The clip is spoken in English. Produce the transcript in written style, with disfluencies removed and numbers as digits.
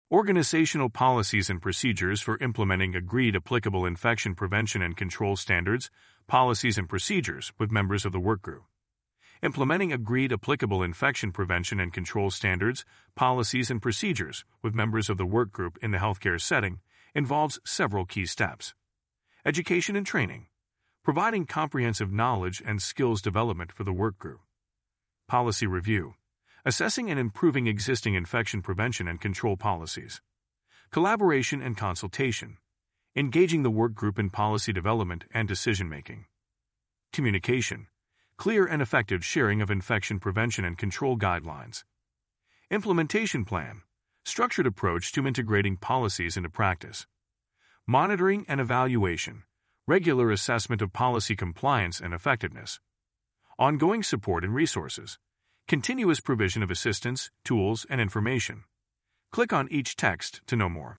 Organizational policies and procedures for implementing agreed applicable infection prevention and control standards, policies and procedures with members of the workgroup. Implementing agreed applicable infection prevention and control standards, policies and procedures with members of the workgroup in the healthcare setting involves several key steps. Education and training, providing comprehensive knowledge and skills development for the workgroup. Policy review, assessing and improving existing infection prevention and control policies. Collaboration and consultation, engaging the workgroup in policy development and decision-making. Communication, clear and effective sharing of infection prevention and control guidelines. Implementation plan, structured approach to integrating policies into practice. Monitoring and evaluation, regular assessment of policy compliance and effectiveness. Ongoing support and resources, continuous provision of assistance, tools, and information. Click on each text to know more.